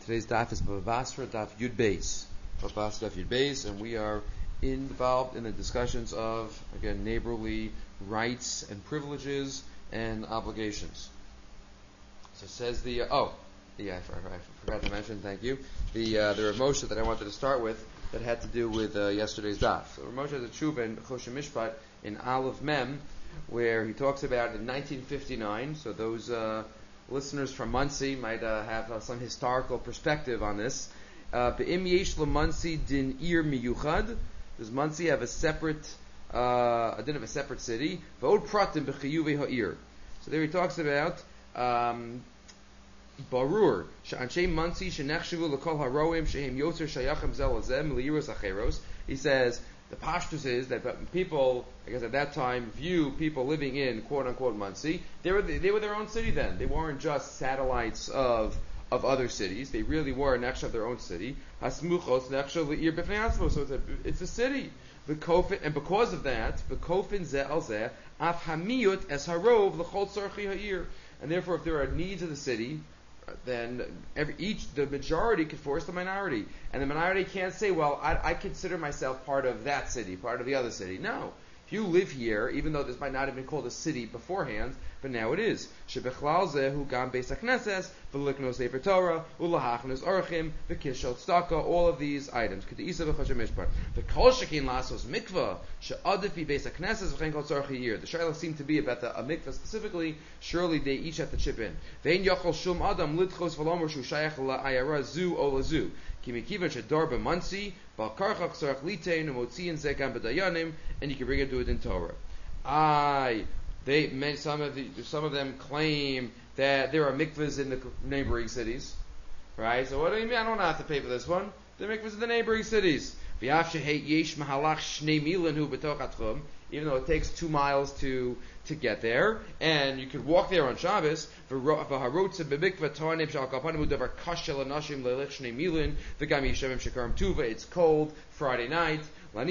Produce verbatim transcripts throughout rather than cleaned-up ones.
Today's daf is Bava Basra, daf Yud Beis. Bava Basra, daf Yud Beis, and we are involved in the discussions of, again, neighborly rights and privileges and obligations. So says the, uh, oh, yeah, I, I, I forgot to mention, thank you, the uh, the Rav Moshe that I wanted to start with that had to do with uh, yesterday's daf. So Rav Moshe has a tshuva in Choshen Mishpat in Aleph Mem, where he talks about in nineteen fifty-nine, so those uh, listeners from Muncie might uh, have uh, some historical perspective on this. Be'im yesh Muncie din ir miyuchad. Does Muncie have a separate, uh, didn't have a separate city? V'od pratim b'chiyuvei ha'ir. So there he talks about um, barur she'anshe Muncie shenechshavu l'kol haroim shehem yoser shayachem zel lazem liyiros acheros. He says the pashtus is that people, I guess at that time, view people living in quote unquote Muncie. They were they were their own city then. They weren't just satellites of of other cities. They really were nechshav of their own city. Hasmuchos nechshav le'ir b'fnei atzmo. So it's a it's a city. The kofin, and because of that, the kofin ze al ze af hamiyut es harov l'chol tzarchi ha'ir. And therefore, if there are needs of the city, then every, each the majority can force the minority, and the minority can't say, "Well, I, I consider myself part of that city, part of the other city." No, if you live here, even though this might not have been called a city beforehand, but now it is. Shebechlal zehu gam beis hakneses v'liknos sefer Torah ulahachnos orchim v'kishol tzedakah. All of these items. K'deisa v'choshen mishpat. V'kol shekin lasos mikvah she'adifi beis hakneses v'chen kol tzarchi yir. The shayla seemed to be about the, a mikvah specifically. Surely they each have to chip in. Ve'in yochol shum adam lidchos v'lomer shu shayach la'ayara zu o lazu. Ki mikivan shedor b'mansi b'alkarchach tzarach litein u'motziin zekam b'dayanim, and you can bring it to it in Torah. I They some of the, some of them claim that there are mikvahs in the neighboring cities, right? So what do you mean? I don't have to pay for this one. The mikvahs in the neighboring cities. Even though it takes two miles to to get there, and you could walk there on Shabbos. It's cold Friday night.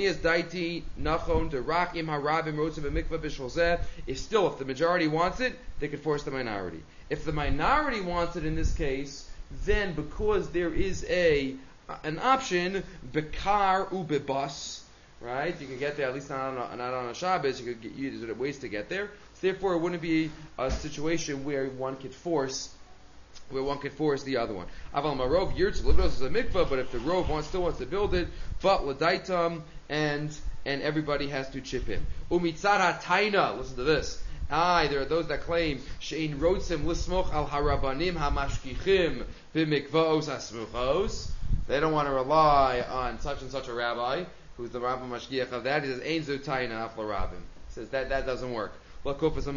If still, if the majority wants it, they could force the minority. If the minority wants it in this case, then because there is a an option, bekar u bebus, right? You can get there at least not on a, not on a Shabbos. You could get, use ways to get there. So therefore, it wouldn't be a situation where one could force. Where one could force the other one. Aval marov yirtz libros is a mikvah, but if the rov wants, still wants to build it, but ladaitam and and everybody has to chip in. Umitzad hataina. Listen to this. Aye, there are those that claim shein rotzim lismoch al harabanim hamashkichim b'mikvaos hasmuchos. They don't want to rely on such and such a rabbi who's the rabbi mashgiach of that. He says ein zu taina af larabim. He says that that doesn't work. He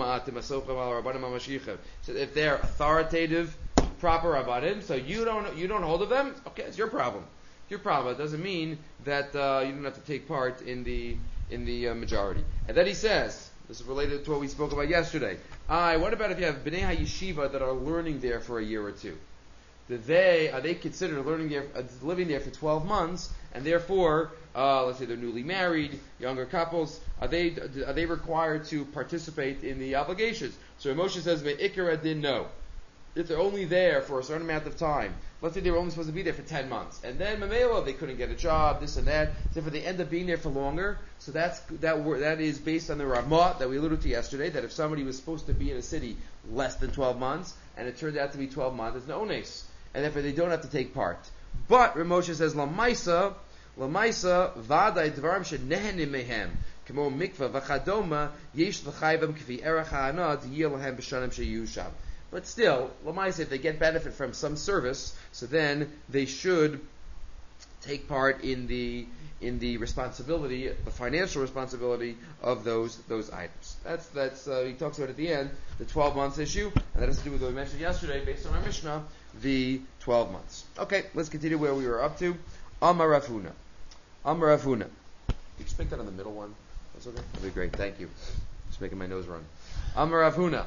says if they're authoritative, proper rabbanim, so you don't you don't hold of them, okay, it's your problem. Your problem. It doesn't mean that uh, you don't have to take part in the in the uh, majority. And then he says, this is related to what we spoke about yesterday. I. What about if you have bnei hayeshiva that are learning there for a year or two? Do they are they considered learning there, uh, living there for twelve months, and therefore, uh, let's say they're newly married, younger couples, are they are they required to participate in the obligations? So Moshe says, "Ve'ikra din no." If they're only there for a certain amount of time, let's say they were only supposed to be there for ten months, and then Mamela, they couldn't get a job, this and that, so if they end up being there for longer, so that's that that is based on the Ramah that we alluded to yesterday, that if somebody was supposed to be in a city less than twelve months, and it turned out to be twelve months, it's no ones, and therefore they don't have to take part. But Ramosha says, Lamaisa, Lamaisa, Vadai Dvarim Shenehenim Mehem, Kamo Mikva Vachadoma, Yesh Vachayvam Kvi Erach Ha'anad, Yilahem B'Shanim Sheyusham. But still, Lamaisa, if they get benefit from some service, so then they should take part in the in the responsibility, the financial responsibility of those those items. That's that's uh, he talks about at the end the twelve months issue, and that has to do with what we mentioned yesterday, based on our Mishnah, the twelve months. Okay, let's continue where we were up to. Amar Rav Huna. Amar Rav Huna. You just make that on the middle one. That's okay. That'd be great. Thank you. Just making my nose run. Amar Rav Huna.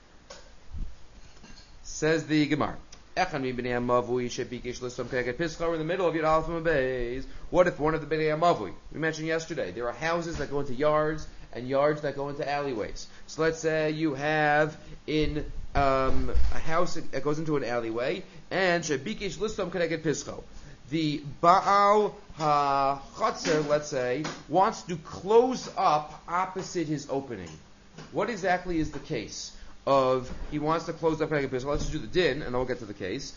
Says the Gemara. We're in the middle of Yud Aleph and Beis. What if one of the Bnei Amavui? We mentioned yesterday, there are houses that go into yards and yards that go into alleyways. So let's say you have in um, a house that goes into an alleyway, and shebikish listom keneged pischo. The Baal HaChatzer, let's say, wants to close up opposite his opening. What exactly is the case of he wants to close up keneged pischo? Let's just do the din, and then we'll get to the case.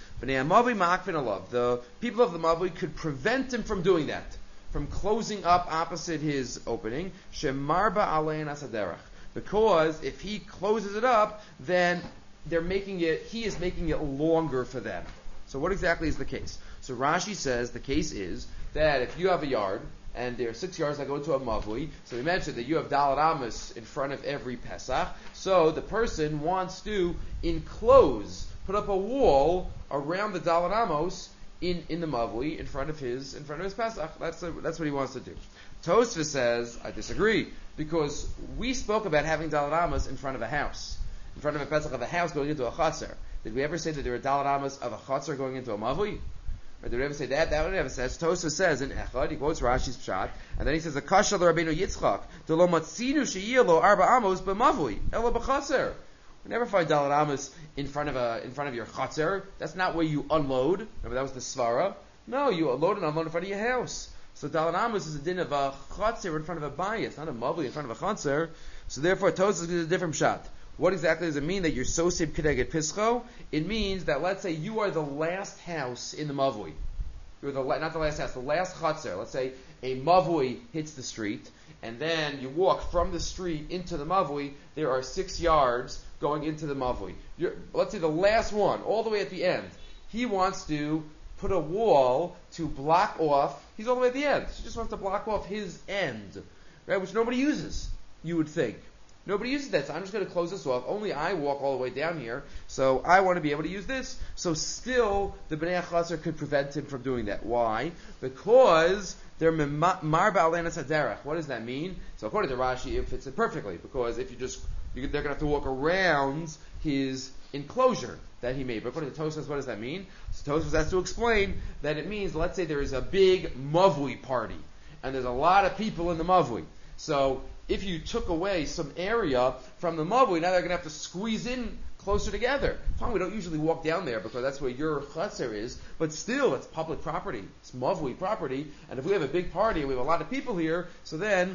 The people of the Mavli could prevent him from doing that, from closing up opposite his opening. Shemarba alein asaderach. Because if he closes it up, then they're making it, he is making it longer for them. So what exactly is the case? So Rashi says the case is that if you have a yard, and there are six yards that go into a mavui, so we mentioned that you have Dalet Amos in front of every Pesach, so the person wants to enclose, put up a wall around the Dalet Amos in, in the mavui, in front of his, in front of his Pesach. That's, a, that's what he wants to do. Tosfos says, I disagree, because we spoke about having Dalet Amos in front of a house, in front of a Pesach of a house going into a Chatzar. Did we ever say that there are Dalet Amos of a Chatzar going into a mavui? Or did we ever say that? That one never says. Tosfos says in Echad, he quotes Rashi's Pshat, and then he says, "Akasha l'Rabbeinu Yitzchak, de lo matzinu sheyilo arba amos b'mavui, elo b'chatzer." We never find Dalet Amos in front of a in front of your chatzer. That's not where you unload. Remember that was the svara. No, you unload and unload in front of your house. So Dalet Amos is a din of a chatzer in front of a bayis, not a mavui in front of a chatzer. So therefore, Tosfos is a different Pshat. What exactly does it mean that you're sosib keneged pischo? It means that, let's say you are the last house in the mavui. You're the not the last house, the last chatzar. Let's say a mavui hits the street, and then you walk from the street into the mavui. There are six yards going into the mavui. You're, let's say the last one, all the way at the end. He wants to put a wall to block off. He's all the way at the end. He just wants to block off his end, right? Which nobody uses. You would think. Nobody uses that, so I'm just going to close this off. Only I walk all the way down here, so I want to be able to use this. So still, the Bnei HaChatzer could prevent him from doing that. Why? Because they're mar ba'alein haderech. What does that mean? So according to Rashi, it fits it perfectly, because if you just, you, they're going to have to walk around his enclosure that he made. But according to Tosfos, what does that mean? So Tosfos has to explain that it means, let's say there is a big mavui party, and there's a lot of people in the mavui. So if you took away some area from the mavui, now they're going to have to squeeze in closer together. Fine, we don't usually walk down there because that's where your chatzar is, but still, it's public property. It's mavui property, and if we have a big party and we have a lot of people here, so then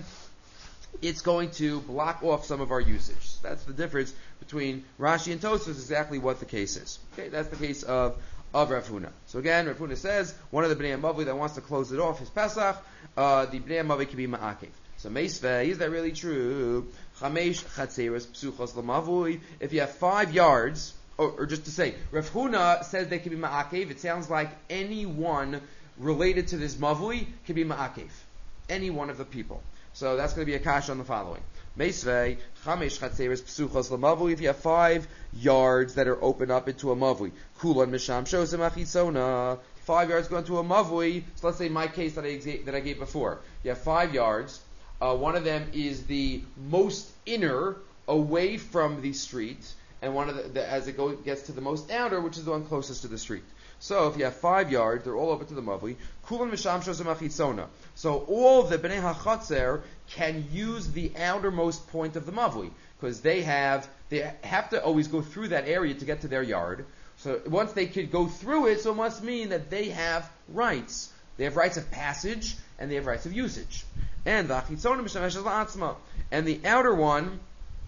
it's going to block off some of our usage. That's the difference between Rashi and Tosfos, exactly what the case is. Okay, that's the case of of Rav Huna. So again, Rav Huna says, one of the Bnei Mavui that wants to close it off is Pesach, uh, the Bnei Mavui can be Ma'akev. So Meisveh, is that really true? Chamesh chatzeres psuchos lamavui. If you have five yards, or, or just to say, Rav Huna says they can be ma'akev. It sounds like anyone related to this mavui can be ma'akev. Any one of the people. So that's going to be a kash on the following. Meisveh, chamesh chatzeres psuchos lamavui. If you have five yards that are open up into a mavui, kulan misham shosem achitzona. Five yards go into a mavui. So let's say my case that I that I gave before. You have five yards. Uh, one of them is the most inner, away from the street, and one of the, the as it go, gets to the most outer, which is the one closest to the street. So if you have five yards, they're all open to the mavui. Kulan misham shosem achitzona. So all the Bnei HaChatzer can use the outermost point of the mavui, because they have they have to always go through that area to get to their yard. So once they could go through it, so it must mean that they have rights. They have rights of passage and they have rights of usage. And the achitzona mishameshes la'atzma. And the outer one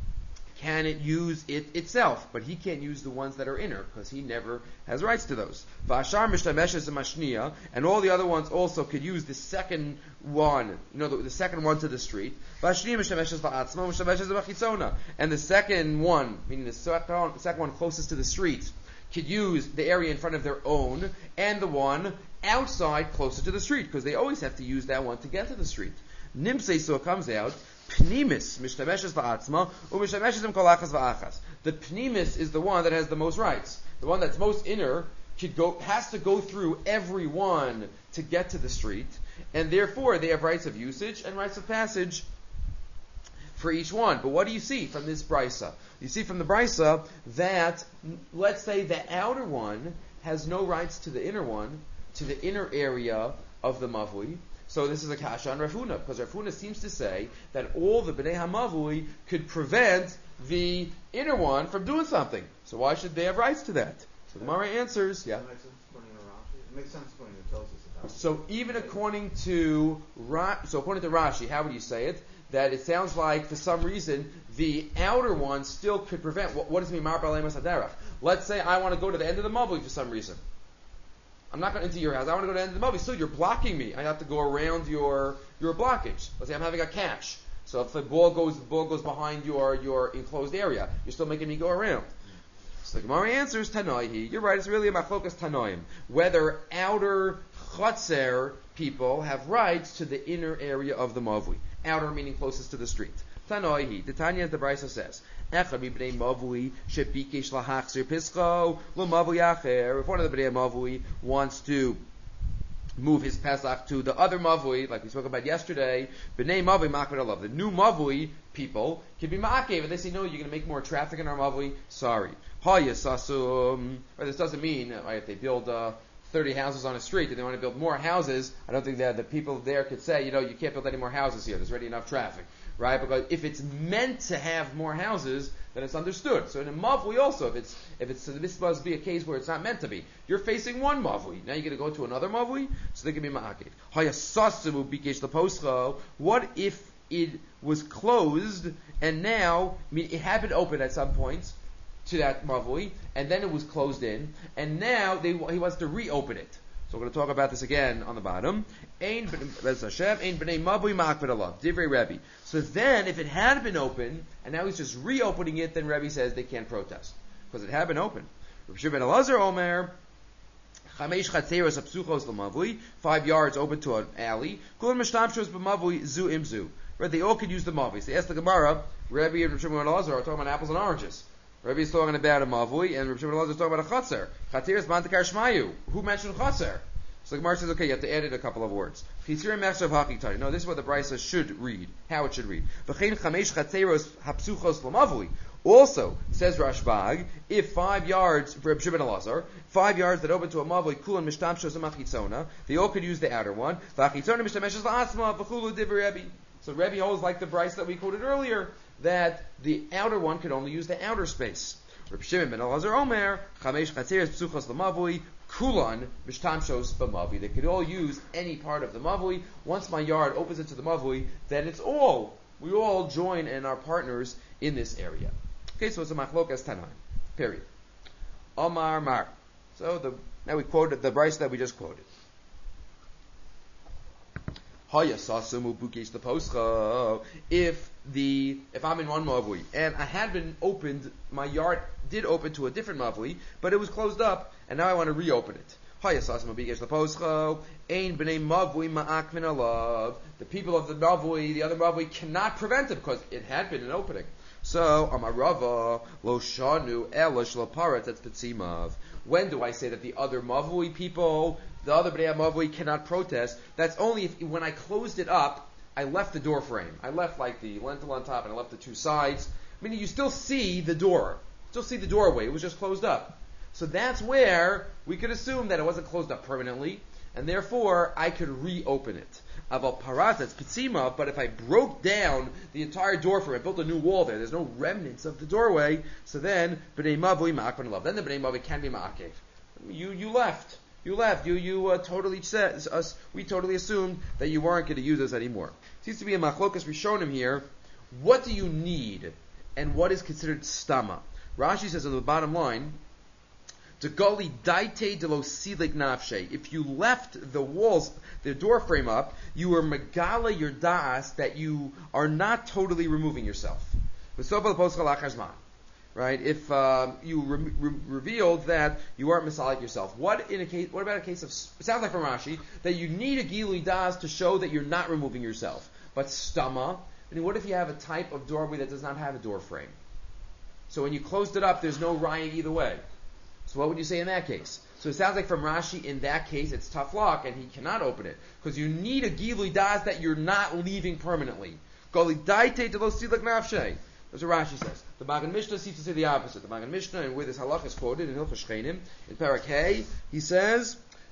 can it use it itself, but he can't use the ones that are inner because he never has rights to those. V'ashar mishameshes mashniya, and all the other ones also could use the second one, you know, the, the second one to the street. V'ashniya mishameshes la'atzma, mishameshes l'achitzona, and the second one, meaning the second, the second one closest to the street, could use the area in front of their own, and the one outside closer to the street, because they always have to use that one to get to the street. Nimsei, so it comes out, Pnimis, mishtameshes va'atzma, u'mishtameshes im kolachas va'achas. The Pnimis is the one that has the most rights. The one that's most inner could go, has to go through every one to get to the street, and therefore they have rights of usage and rights of passage for each one. But what do you see from this brisa? You see from the brisa that, let's say the outer one has no rights to the inner one, to the inner area of the mavui. So this is a kasha on Rav Huna, because Rav Huna seems to say that all the Bnei HaMavui could prevent the inner one from doing something. So why should they have rights to that? So the Gemara answers, yeah. It makes sense according to Rashi. It makes sense according to Tosfos. So even according to Ra- so according to Rashi, how would you say it? That it sounds like for some reason the outer one still could prevent. What, what does it mean? Mar b'alemas haderach. Let's say I want to go to the end of the mavui for some reason. I'm not going into your house. I want to go to the end of the mavui. Still, you're blocking me. I have to go around your your blockage. Let's say I'm having a catch. So if the ball goes, the ball goes behind your your enclosed area. You're still making me go around. So the Gemara answers Tanoi. You're right. It's really a machlokas Tanoim. Whether outer Chatzer people have rights to the inner area of the mavui. Outer meaning closest to the street. Tanoihi. The Tanya, the Brisa says, Echad mibnei mavui shepikesh lahachzir pischo lo mavui acher. If one of the bnei mavui wants to move his Pesach to the other mavui, like we spoke about yesterday, bnei mavui makbid alav. The new mavui people can be ma'akev, and they say, no, you're going to make more traffic in our mavui. Sorry. Hayasasum. Or this doesn't mean right, if they build uh, thirty houses on a street and they want to build more houses, I don't think that the people there could say, you know, you can't build any more houses here. There's already enough traffic, right? Because if it's meant to have more houses, then it's understood. So in a mavui also, if it's if it's this must be a case where it's not meant to be. You're facing one mavui. Now you're going to go to another mavui, so they can be ma'akev. Hayasasum bikesh leposcho. What if it was closed and now I mean, it had been open at some point to that mavui, and then it was closed in, and now they, he wants to reopen it. So we're going to talk about this again on the bottom. Ein b'nei mavui ma'akbid alav. Divrei Rebbe. So then, if it had been open, and now he's just reopening it, then Rebbe says they can't protest. Because it had been open. Rav Shimon ben Elazar Omer, Chamesh chatzeros apsuchos l'mavui, five yards open to an alley. Kulam mishtamshos b'mavui zu imzu. Right, they all could use the mavui. So they asked the Gemara, Rebbe and Rav Shimon ben Elazar are talking about apples and oranges. Rabbi is talking about a mavui, and Rabbi Shimon ben Elazar is talking about a chatzer. Chatir is mantakar shmayu. Who mentioned chatzer? So the Gemara says, okay, you have to add in a couple of words. No, this is what the Brisa should read. How it should read. Also, says Rashbag, if five yards for Rabbi Shimon ben Elazar, five yards that open to a mavui, kulan mishtamshos amachitzona, they all could use the outer one. So Rebbe holds like the Brisa that we quoted earlier, that the outer one could only use the outer space. Reb Shimon ben Elazar Omer, Chamesh Chatzeres Psuchos L'Mavui, Kulan Mishtamshos B'Mavui. They could all use any part of the Mavui. Once my yard opens into the Mavui, then it's all, we all join and are partners in this area. Okay, so it's a Machlokas Tanai. Period. Omar Mar. So the, now we quoted the Brisa that we just quoted. If the if I'm in one mavui and I had been opened, my yard did open to a different mavui, but it was closed up, and now I want to reopen it. The people of the mavui, the other mavui, cannot prevent it because it had been an opening. So Amarava lo shanu elish lo parat. That's petzimav. When do I say that the other mavui people, the other bnei mavui, cannot protest? That's only if when I closed it up, I left the door frame. I left like the lintel on top, and I left the two sides. Meaning you still see the door, still see the doorway. It was just closed up. So that's where we could assume that it wasn't closed up permanently, and therefore I could reopen it. Aval parat, that's pitzima, but if I broke down the entire door frame, I built a new wall there, there's no remnants of the doorway, so then b'nei mavui ma'akban alav. Then the b'nei mavui can be ma'akev. You you left. You left. You you uh, totally said us. We totally assumed that you weren't going to use us anymore. Seems to be a machlokas rishonim here. What do you need, and what is considered stama? Rashi says on the bottom line, "Degoli daite delo silik nafshe." If you left the walls, the door frame up, you were megala your daas that you are not totally removing yourself. Right? If uh, you re- re- revealed that you aren't misalik yourself, what in a case? What about a case of? It sounds like from Rashi that you need a gilui das to show that you're not removing yourself. But stama. I mean, what if you have a type of doorway that does not have a door frame? So when you closed it up, there's no raya either way. So what would you say in that case? So it sounds like from Rashi, in that case, it's tough luck, and he cannot open it. Because you need a gilui das that you're not leaving permanently. Goli daite delo silak nafshe. That's what Rashi says. The Magen Mishnah seems to say the opposite. The Magen Mishnah, and where this halach is quoted in Hilchos Shchenim, in Parak Hey, he says,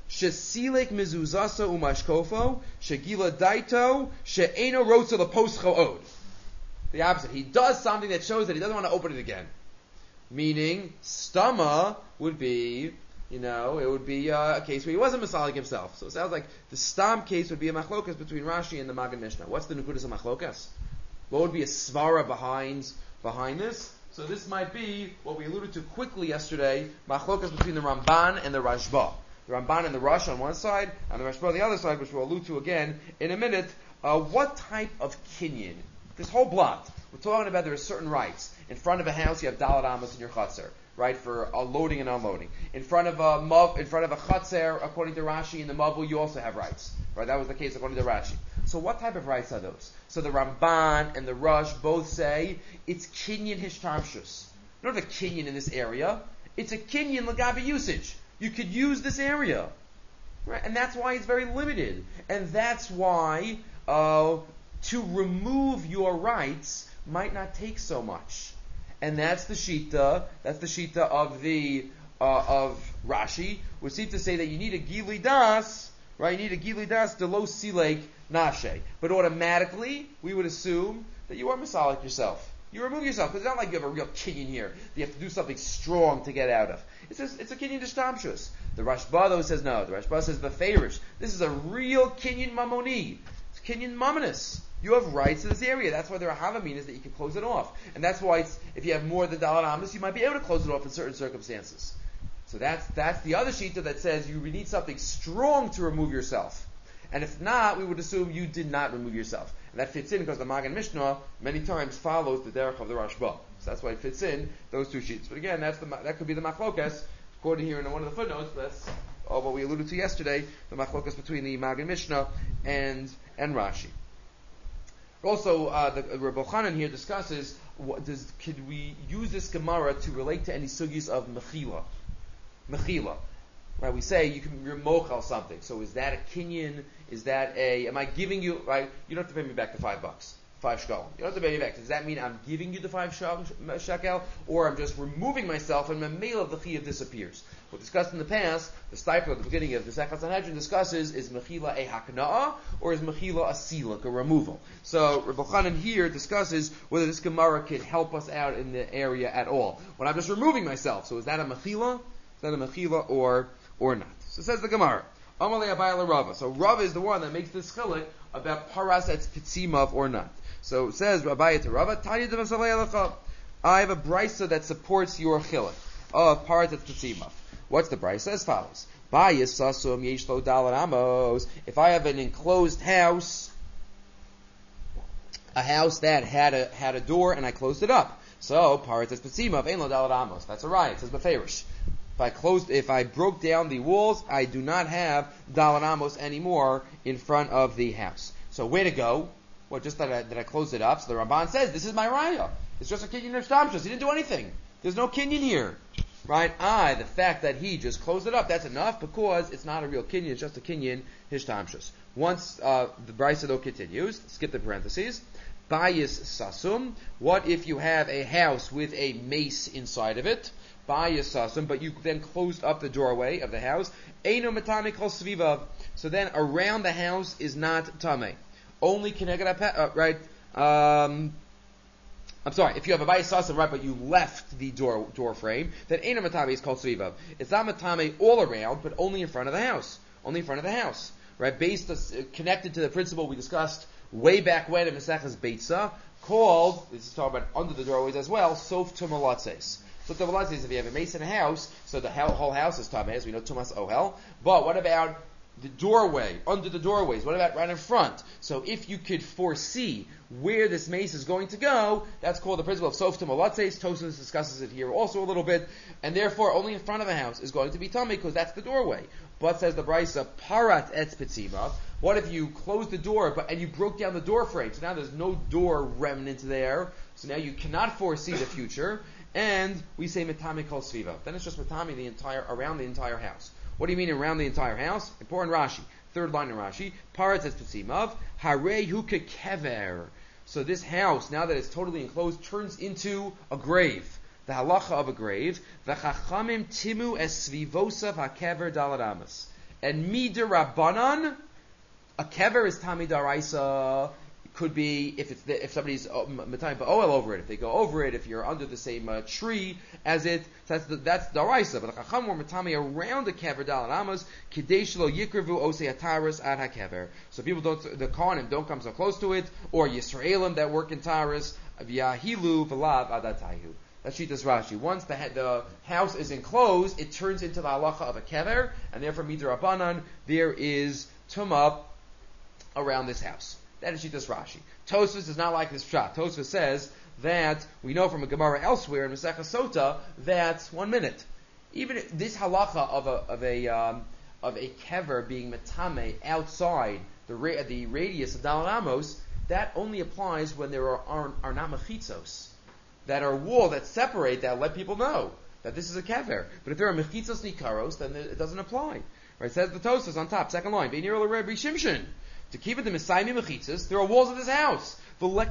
shesilek mezuzasa umashkofo shegila daito she'eno rotza leposcho od. The opposite. He does something that shows that he doesn't want to open it again. Meaning, stama would be, you know, it would be uh, a case where he wasn't masalik himself. So it sounds like the stam case would be a machlokas between Rashi and the Magen Mishnah. What's the nukudas of machlokas? What would be a svara behind behind this? So this might be what we alluded to quickly yesterday, machlokas between the Ramban and the Rashba. The Ramban and the Rosh on one side, and the Rashba on the other side, which we'll allude to again in a minute. Uh, what type of kinyan? This whole block, we're talking about there are certain rights. In front of a house, you have dalat amos in your chutzner, right, for uh, loading and unloading. In front of a mav, in front of a chutzner, according to Rashi, in the mavul, you also have rights, right? That was the case according to Rashi. So what type of rights are those? So the Ramban and the Rosh both say it's kinyan hishtamshus. Not a kinyan in this area. It's a kinyan lagabi usage. You could use this area, right? And that's why it's very limited. And that's why uh, to remove your rights might not take so much. And that's the shita. That's the shita of the uh, of Rashi, which seems to say that you need a gili das, right? You need a gili das delo silek nashe. But automatically, we would assume that you are masalik yourself. You remove yourself because it's not like you have a real kinyan here. You have to do something strong to get out of. It's just, it's a kinyan d'shtamshus. The Rashba though says no. The Rashba says the favorish. This is a real kinyan mamoni. It's kinyan mamonis. You have rights to this area. That's why there are havaminas that you can close it off. And that's why it's, if you have more than dalat amos, you might be able to close it off in certain circumstances. So that's that's the other shita that says you need something strong to remove yourself. And if not, we would assume you did not remove yourself. And that fits in because the Magen Mishnah many times follows the derech of the Rashba. So that's why it fits in those two sheets. But again, that's the that could be the machlokas, according here in one of the footnotes. But that's uh, what we alluded to yesterday, the machlokas between the Magen Mishnah and and Rashi. Also, uh, the uh, Rabbi Chanan here discusses what does could we use this Gemara to relate to any sugis of mechila, mechila. Right, we say you can remochal something. So is that a kinyan? Is that a? Am I giving you? Right, you don't have to pay me back the five bucks, five shekel. You don't have to pay me back. Does that mean I'm giving you the five shekel, or I'm just removing myself and the mail of the chiyuv disappears? We'll discuss in the past. The Stipler at the beginning of the Sechet Sanhedrin discusses is mechila a hakna'ah or is mechila a siluk, a removal. So Rabbi Chanan here discusses whether this Gemara could help us out in the area at all. When I'm just removing myself, so is that a mechila? Is that a mechila or or not? So says the Gemara. Amalei Abayla Rava. So Rava is the one that makes this chilik about paras etz pitzimav or not. So it says Rabbi to Rava, Tanya Devasalei Alecha. I have a brisa that supports your chilik of paras etz pitzimav. What's the brisa? As follows: Bayis sasum yeshlo dalar amos. If I have an enclosed house, a house that had a had a door and I closed it up, so paras etz pitzimav ein lo dalar amos. That's a riot. It says beferish. If I closed, if I broke down the walls, I do not have dalat amos anymore in front of the house. So where to go? Well, just that I, that I closed it up. So the Ramban says, this is my raya. It's just a kinyan of shtamshus. He didn't do anything. There's no kinyan here. Right? I, the fact that he just closed it up, that's enough because it's not a real kinyan, it's just a kinyan hishtamshus. Once uh, the brisa though continues, skip the parentheses, bayis sasum, what if you have a house with a mace inside of it? But you then closed up the doorway of the house. Eino matame kol svivav. So then around the house is not tame. Only keneged uh, right. Um, I'm sorry. If you have a bayis sasam, right, but you left the door door frame, then eino matame is called svivav. It's not matame all around, but only in front of the house. Only in front of the house, right? Based uh, connected to the principle we discussed way back when in Maseches Beitza, called this is talking about under the doorways as well. Sof tumalatzes. So the Talmud says if you have a mace in a house, so the whole house is tameh, as we know tumas ohel. But what about the doorway, under the doorways? What about right in front? So if you could foresee where this mace is going to go, that's called the principle of sof tumalatzes. Tosfos discusses it here also a little bit, and therefore only in front of the house is going to be tameh because that's the doorway. But says the brisa, parat etz pitzima. What if you closed the door, but and you broke down the door frame? So now there's no door remnant there. So now you cannot foresee the future. And we say metami kol sviva. Then it's just metami the entire around the entire house. What do you mean around the entire house? Important Rashi. Third line in Rashi. Paratz es petzimav. Harei huke kever. So this house, now that it's totally enclosed, turns into a grave. The halacha of a grave. V'chachamim timu es svivosav hakever daladamas. And midirabanan, a kever is tami daraisa. Could be if it's the, if somebody's matayim oil over it, if they go over it, if you're under the same uh, tree as it, that's the, that's daraisa. But the chacham were matami around the kever dalan amos kadesh lo yikravu osei ataris ad hakever. So people don't, the kohanim don't come so close to it, or Yisraelim that work in taris v'yahilu v'lav adatayu. That's Shitas Rashi. Once the the house is enclosed, it turns into the halacha of a kever, and therefore midrabanan there is tumah around this house. That is Shitas Rashi. Tosfos is not like this pshat. Tosfos says that we know from a Gemara elsewhere in Masechah Sota that one minute, even this halacha of a of a um, of a kever being metame outside the ra- the radius of Dalan Amos, that only applies when there are are, are not mechitzos, that are wall that separate that let people know that this is a kever. But if there are mechitzos nikaros, then it doesn't apply. Right? It says the Tosfos on top, second line. V'nir l'Rebbi Shimshon. To keep it the Messiah mechitzas, there are walls of this house. Don't worry,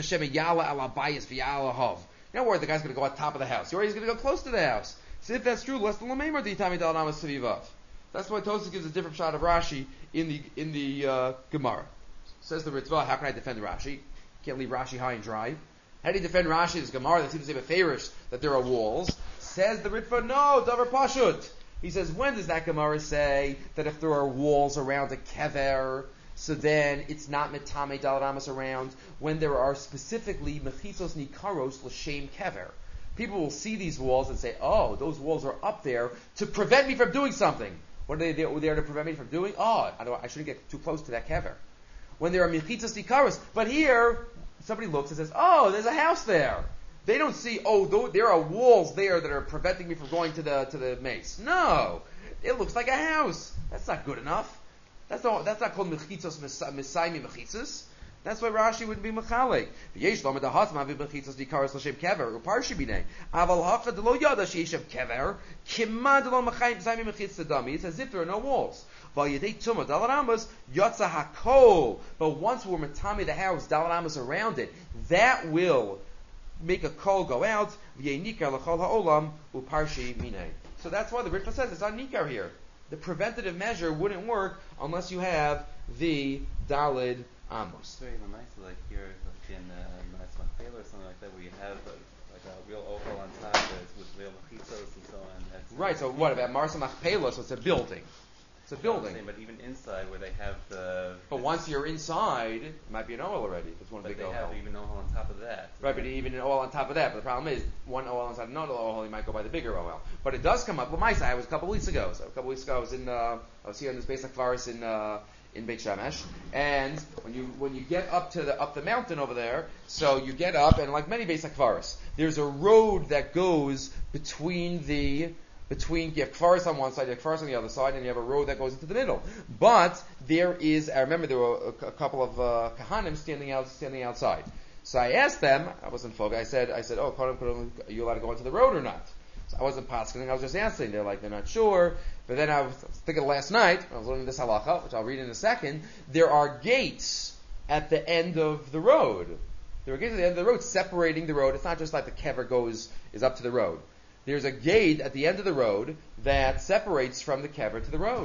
the guy's going to go on top of the house. You're already going to go close to the house. So if that's true, less than Lameimar Ditami Dal Namas Savivav. That's why Tosfos gives a different shot of Rashi in the in the uh, Gemara. Says the Ritva, how can I defend Rashi? Can't leave Rashi high and dry. How do you defend Rashi? This Gemara that seems to say beferish that there are walls. Says the Ritva, no, Davar Pashut. He says, when does that Gemara say that if there are walls around a kever, so then it's not metame dalaramas around, when there are specifically mechitzos nikaros l'shem kever? People will see these walls and say, oh, those walls are up there to prevent me from doing something. What are they there to prevent me from doing? Oh, I, don't, I shouldn't get too close to that kever. When there are mechitzos nikaros. But here, somebody looks and says, oh, there's a house there. They don't see, oh, there are walls there that are preventing me from going to the to the mace. No. It looks like a house. That's not good enough. That's not, that's not called mechitzos mesaymi mechitzos. That's why Rashi wouldn't be mechalek. V'yesh lo medahas mavi mechitzos dikaros l'shem kever uparshi b'nei aval hacha delo yada sheishem kever kimad lo mesaymi mechitzos dami. It's as if there are no walls. V'yedei tumah dalaramas yotza hakol. But once we're metami the house dalaramas around it, that will make a kol go out. V'yenikar l'chol ha'olam uparshi b'nei. So that's why the Ritva says it's on nikar here. The preventative measure wouldn't work unless you have the Dalid Amos. It's very nice, like here like in Maratz Machpelah or something like that, where you have a, like a real oval on top that's with real mechitzos and so on. That's right. So what about Maratz Machpelah? So it's a building. It's a building. Saying, but even inside, where they have the. But once you're inside, it might be an oil already. If it's one but big they oil. have even oil on top of that. Right, but even an oil on top of that. But the problem is, one oil inside another oil, you might go by the bigger oil. But it does come up. Well, my side was a couple of weeks ago. So a couple of weeks ago, I was in. Uh, I was here in this Beis HaKvaris in. Uh, in Beit Shemesh, and when you when you get up to the up the mountain over there, so you get up, and like many Beis HaKvaris, there's a road that goes between the between you have Kvaris on one side, you have Kvaris on the other side, and you have a road that goes into the middle. But there is, I remember there were a, a couple of uh, Kahanim standing out standing outside. So I asked them, I wasn't folk, I said, I said, oh, Kahanim, are you allowed to go into the road or not? So I wasn't paskening, I was just answering. They're like, they're not sure. But then I was thinking last night, I was learning this halacha, which I'll read in a second, there are gates at the end of the road. There are gates at the end of the road separating the road. It's not just like the kever goes, is up to the road. There's a gate at the end of the road that separates from the kever to the road.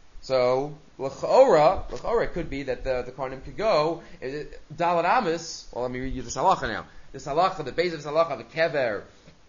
So, l'cha'ora, l'cha'ora, it could be that the, the Kohanim could go, Dalad Amis, well let me read you this halacha now. This halacha, the base of this halacha, the kever,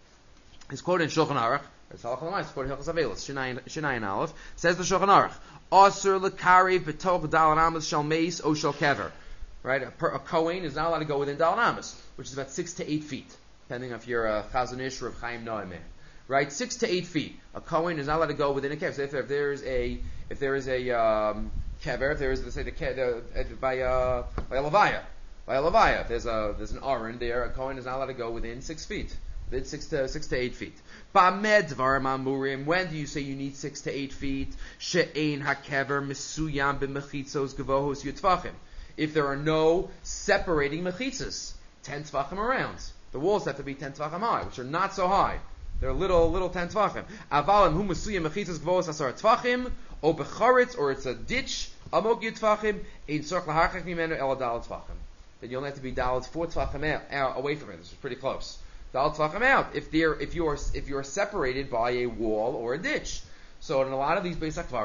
is quoted in Shulchan Aruch. It's halacha l'mais, it's quoted in Hilchos Avelos, Shinayin Aleph, says the Shulchan Aruch, Asur l'karev b'toch Dalad Amis shel meis o shel kever. Right, a, per, a Kohen is not allowed to go within Dalad Amis, which is about six to eight feet, depending if you're a Chazon Ish or a Chaim Noam. Right, six to eight feet. A Kohen is not allowed to go within a kever. So if, if there is a, if there is a um, kever, if there is, let's say the kever uh, by uh, by a levaya, by a levaya, if there's a there's an aron there, a Kohen is not allowed to go within six feet, within six to six to eight feet. Ba'med dvarim amurim. When do you say you need six to eight feet? She'ein hakever mesuyam b'mechitzos gavohos yutvachim. If there are no separating mechitzas, ten tvachim around, the walls have to be ten tvachim high, which are not so high. They're little, little ten tvachim. Avalim hu mesuyam mechitzas gavohos asar tvachim, o becharetz, or it's a ditch, amok yutvachim, ein tzorch laharchach mimenu ela dalad tvachim. Then you'll have to be dalad four tvachim out, out, away from it. This is pretty close. Dalad tvachim out. If they're, if you are, if you are separated by a wall or a ditch. So in a lot of these Beis HaKvaris,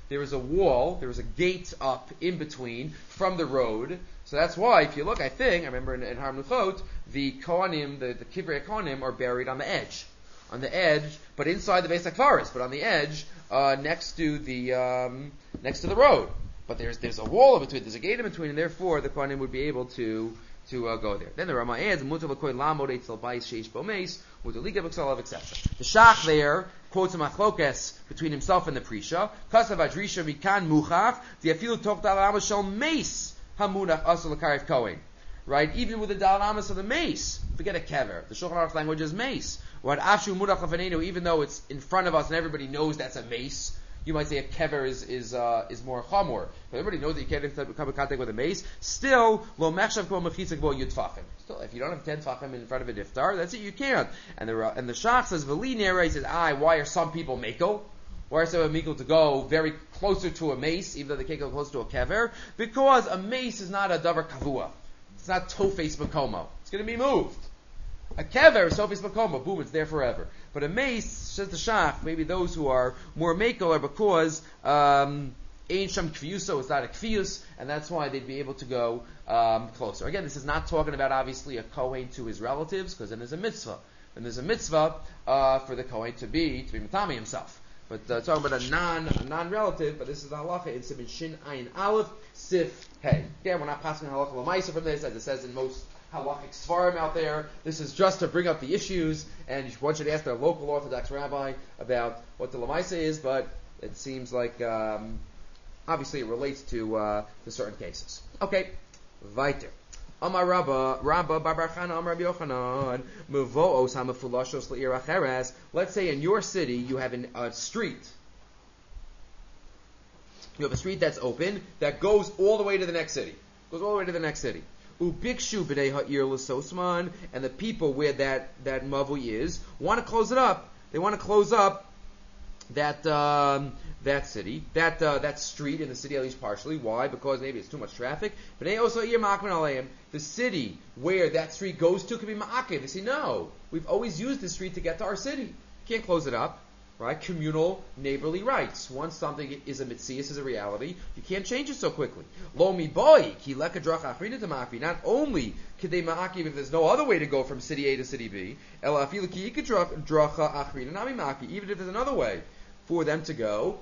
there is a wall, there is a gate up in between from the road. So that's why, if you look, I think, I remember in, in Har Nuchot, the Kohanim, the, the Kivrei Kohanim are buried on the edge. On the edge, but inside the Beis HaKvaros, but on the edge, uh, next to the, um, next to the road. But there's, there's a wall in between, there's a gate in between, and therefore the Kohanim would be able to, to uh, go there. Then the Rama adds, Mutar l'koy lamod eitzel bayis sheish bo meis, mutar ligav uksalav, et cetera. The Shach there quotes a machlokes between himself and the Prisha. Kasav adrisha mikan muchach, the afilu tok dal amos shel meis hamunach asal l'karif kohen. Right? Even with the dal amos of the mace, forget a kever. The Shulchan Aruch language is mace. What afshu mudach lefanenu, even though it's in front of us and everybody knows that's a mace. You might say a kever is is uh, is more chamor, but everybody knows that you can't come in contact with a mace. Still, lo mechshav kol mechitzak bo yutfachim. Still, if you don't have ten tfachim in front of a niftar, that's it. You can't. And the and the Shach says v'li nera. He says, "I why are some people mekel? Why are some people mekel to go very closer to a mace, even though they can't go close to a kever? Because a mace is not a davar kavua. It's not tofes makomo. It's going to be moved. A kever is tofes makomo. Boom, it's there forever. But a mace, says the Shach, maybe those who are more mekel are because um, ain't sham kfiyuso, it's not a kfiyus, and that's why they'd be able to go um, closer. Again, this is not talking about obviously a kohen to his relatives, because then there's a mitzvah. Then there's a mitzvah uh, for the kohen to be to be matami himself. But uh, talking about a non a non-relative, but this is the halacha in Siman Shin Ayin Aleph Sif Hey. Again, we're not passing halacha l'maisa from this, as it says in most halachic svarim out there. This is just to bring up the issues, and one should ask their local Orthodox rabbi about what the lamaisa is, but it seems like um, obviously it relates to uh, to certain cases. Okay, weiter. Amar Rabba, Rabba Bar Bar Chana, Amar Rabbi Yochanan, Mevo'os hamefulashos le'ir acheres. Let's say in your city you have an, a street. You have a street that's open that goes all the way to the next city. Goes all the way to the next city. Ubikshu b'nei ha'ir l'sosman, and the people where that that mavui is want to close it up. They want to close up that um, that city, that uh, that street in the city, at least partially. Why? Because maybe it's too much traffic. B'nei also ir ma'akman aleim. The city where that street goes to can be ma'akev. They say, no, we've always used this street to get to our city. Can't close it up. Right? Communal neighborly rights. Once something is a mitzias, is a reality, you can't change it so quickly. Lo mi boy, ki leka dracha achrina to ma'akiv. Not only could they ma'akiv if there's no other way to go from city A to city B, ela afilu ki yika dracha achrina nami ma'akiv. Even if there's another way for them to go,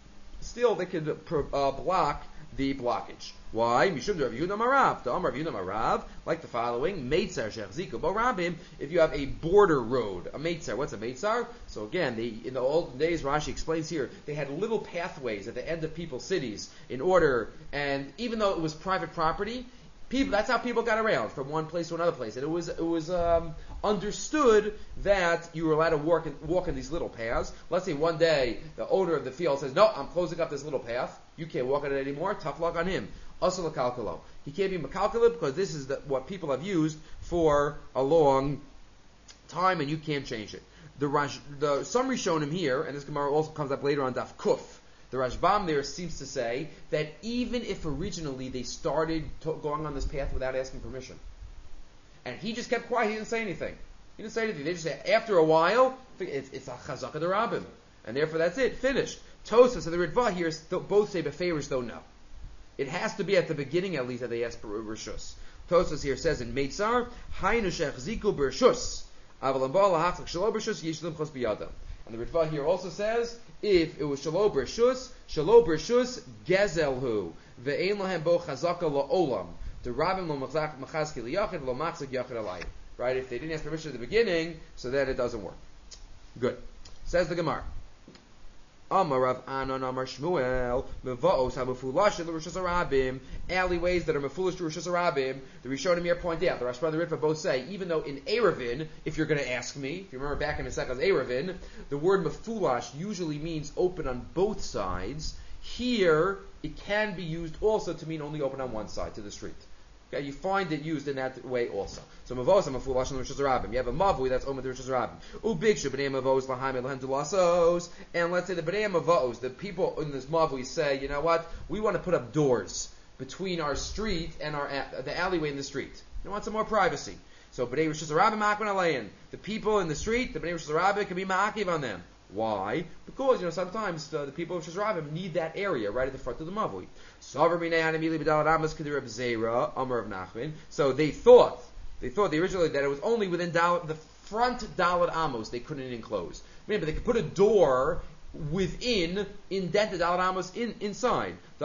still they could uh, block the blockage. Why? Mishum Rav Yehuda Marav. The Amar Rav Yehuda Marav, like the following: Meitzar shechziku bo rabim. If you have a border road, a meitzar. What's a meitzar? So again, they, in the old days, Rashi explains here, they had little pathways at the end of people's cities in order, and even though it was private property, people that's how people got around from one place to another place, and it was it was um, understood that you were allowed to walk in, walk in these little paths. Let's say one day the owner of the field says, "No, I'm closing up this little path. You can't walk on it anymore." Tough luck on him. Also kalkalo. He can't be makalkala because this is the, what people have used for a long time, and you can't change it. The Raj, the summary shown him here, and this Gemara also comes up later on Daf Kuf. The Rashbam there seems to say that even if originally they started to, going on this path without asking permission, and he just kept quiet, he didn't say anything. He didn't say anything. They just say after a while, it's, it's a chazaka derabim, and therefore that's it, finished. Tosas and the Ritva here both say beferish though no. It has to be at the beginning at least that they ask for rishus. Tosas here says in Meitzar, Haynu shechziku b'rishus, avalam ba'al haflik shelo b'rishus yishlim chos biyadam. And the Ritva here also says, if it was shelo b'rishus, shelo b'rishus gezelhu, ve'ein lahem bo chazaka la'olam, the rabbim lo machazki liyachid lo machzik yachid alayim. Right? If they didn't ask permission at the beginning, so then it doesn't work. Good. Says the Gemara. Amar Rav Anan Amar Shmuel Mevaos HaMefulash L'Rishus HaRabim, alleyways that are mefulish to Rishus HaRabim. The Rishonim here point out, the Rashba and the Ritva both say, even though in Erevin, if you're going to ask me, if you remember back in Mesechus Erevin, the word mefulash usually means open on both sides. Here, it can be used also to mean only open on one side, to the street. Okay, you find it used in that way also. So mavos are mefulash and rishus harabim. You have a mavui that's omer the rishus harabim. Ubikshu b'nei mavos lahaim elahem dulasos. And let's say the b'nei mavos, the people in this mavui say, you know what? We want to put up doors between our street and our the alleyway in the street. We want some more privacy. So b'nei rishus harabim ma'akman alein. The people in the street, the b'nei rishus harabim can be ma'akiv on them. Why? Because, you know, sometimes uh, the people of Shizrabim need that area right at the front of the Mavui. So they thought, they thought originally that it was only within Dal- the front Dalad Amos they couldn't enclose. Remember, they could put a door within, indented Dalad Amos in, inside. They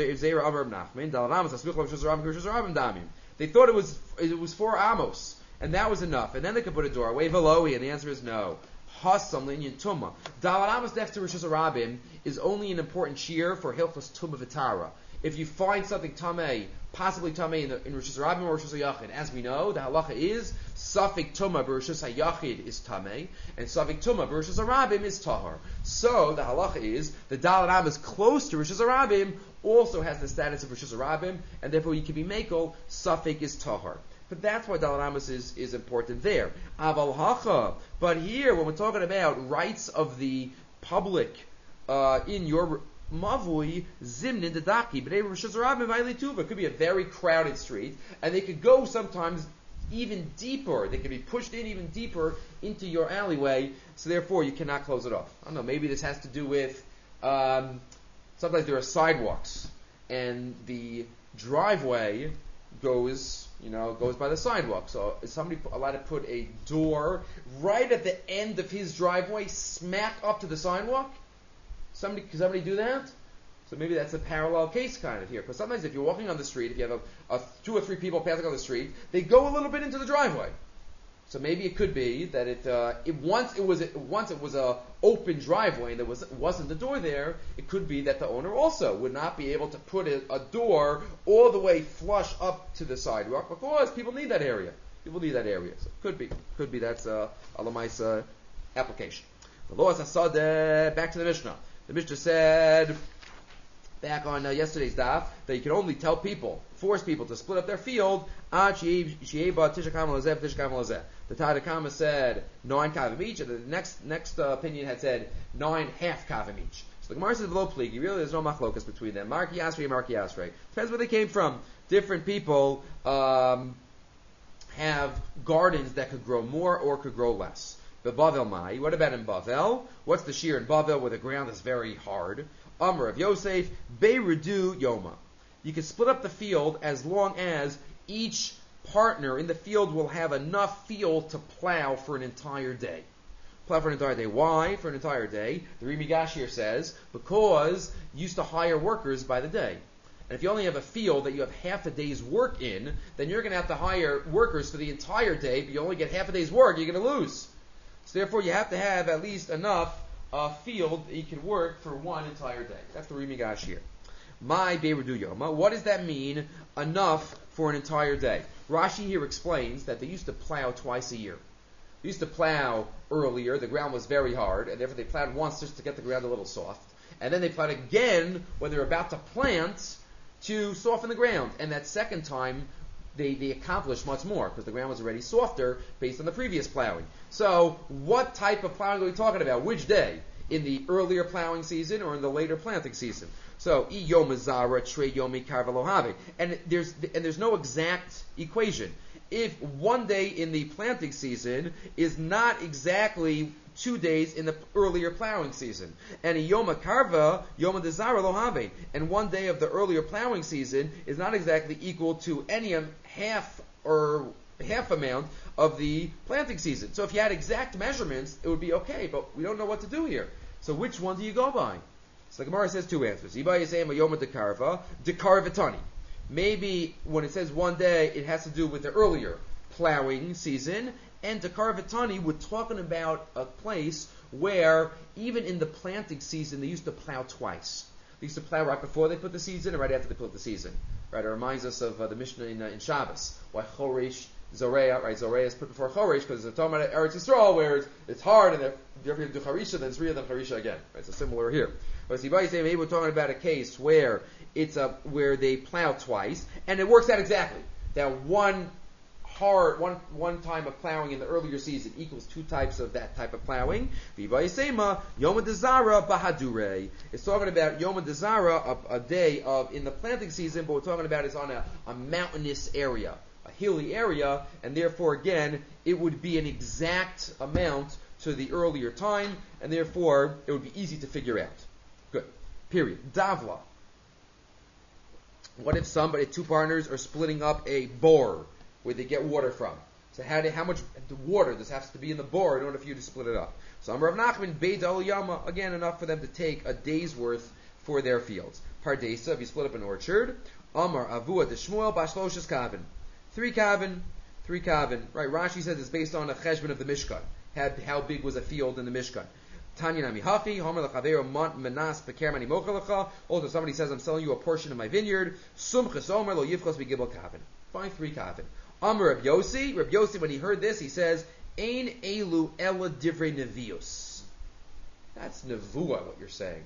thought it was it was four Amos, and that was enough. And then they could put a doorway, Velohi, and the answer is no. Hasam Linyan Tumma. Dalad Amos next to Rosh Hashanah is only an important shear for Hilchos Tumma V'Tara. If you find something Tameh, possibly Tameh in, the, in Rosh Hashanah or Rosh Hashanah, as we know, the halacha is Safik Tumma Rosh Hashanah is Tameh, and Safik Tumma Rosh Hashanah is Tahar. So the halacha is the Dalad Amos close to Rosh Hashanah also has the status of Rosh Hashanah, and therefore you can be Mekel, Safik is Tahar. But that's why Dalad Amos is, is important there. Aval Hacha. But here, when we're talking about rights of the public uh, in your Mavui, Zimnin Dadaki, but Rosh Hashanah Vayli Tuva could be a very crowded street, and they could go sometimes even deeper. They could be pushed in even deeper into your alleyway, so therefore you cannot close it off. I don't know, maybe this has to do with um, sometimes there are sidewalks, and the driveway goes, you know, goes by the sidewalk. So is somebody allowed to put a door right at the end of his driveway, smack up to the sidewalk? Somebody, can somebody do that? So maybe that's a parallel case kind of here. Because sometimes if you're walking on the street, if you have a, a two or three people passing on the street, they go a little bit into the driveway. So maybe it could be that it, uh, it once it was a, once it was a open driveway and there was wasn't a door there. It could be that the owner also would not be able to put a, a door all the way flush up to the sidewalk because people need that area. People need that area. So could be, could be that's a Alamaisa application. The law is Asadeh. Back to the Mishnah. The Mishnah said back on uh, yesterday's daf that you can only tell people, force people to split up their field. The Tadakama said nine kavim each, and the next next uh, opinion had said nine half kavim each. So the Gemara says below pligi. Really, there's no machlokas between them. Marki Asrei and Marki Asrei. Depends where they came from. Different people um, have gardens that could grow more or could grow less. But Bavel Mai, what about in Bavel? What's the shear in Bavel where the ground is very hard? Amr of Yosef, Beirudu Yoma. You can split up the field as long as each partner in the field will have enough field to plow for an entire day. Plow for an entire day. Why for an entire day? The Rimi Gashir says, because you used to hire workers by the day. And if you only have a field that you have half a day's work in, then you're going to have to hire workers for the entire day, but you only get half a day's work, you're going to lose. So therefore you have to have at least enough uh, field that you can work for one entire day. That's the Rimi Gashir. My Beirudu Yoma. What does that mean, enough for an entire day? Rashi here explains that they used to plow twice a year. They used to plow earlier, the ground was very hard, and therefore they plowed once just to get the ground a little soft. And then they plowed again when they were about to plant to soften the ground. And that second time, they, they accomplished much more because the ground was already softer based on the previous plowing. So, what type of plowing are we talking about? Which day? In the earlier plowing season or in the later planting season? So, I yom azara tre yomi karvelohave. And there's and there's no exact equation. If one day in the planting season is not exactly two days in the earlier plowing season, and a yoma karva, yoma dezara lohave, and one day of the earlier plowing season is not exactly equal to any half or half amount of the planting season. So if you had exact measurements, it would be okay, but we don't know what to do here. So which one do you go by? So the Gemara says two answers. Maybe when it says one day, it has to do with the earlier plowing season, and Dekarvatani, we're talking about a place where even in the planting season, they used to plow twice. They used to plow right before they put the seeds in and right after they put the seeds in. Right? It reminds us of uh, the Mishnah in, uh, in Shabbos. Why Choresh, Zoreah, right? Zoreah is put before Choresh because it's talking about Eretz Yisrael where it's, it's hard and if you have to do Charisha, then three of them Charisha again. Right? So similar here. But Sibai say maybe we're talking about a case where it's a, where they plow twice and it works out exactly. That one hard one one time of plowing in the earlier season equals two types of that type of plowing. Viva Yisema Yom Dezara Bahadure. It's talking about Yom Dezara, a, a day of in the planting season, but we're talking about it's on a, a mountainous area, a hilly area, and therefore again it would be an exact amount to the earlier time, and therefore it would be easy to figure out. Good. Period. Davla. What if somebody, two partners, are splitting up a bore where they get water from? So how, do, how much water does have to be in the bore in order for you to split it up? So Amar Rav Nachman, Beid Al Yama, again enough for them to take a day's worth for their fields. Pardesa, if you split up an orchard, Amar Avua de Shmuel Bashloshes Kavin. Three Kavin, three Kavin. Right, Rashi says it's based on a cheshbon of the Mishkan. How, how big was a field in the Mishkan? Tanya Nami Hachi, Homer Lechavero Mont Manas Bekermani Mochalecha. Also, somebody says, I'm selling you a portion of my vineyard. Sumchas Omer Lo Yivchos Begibel Kavin. Find three Kavin. Amar Reb Yossi, Reb Yossi, when he heard this, he says, Ein Elu Ela Divrei Nevius. That's Nevuah, what you're saying.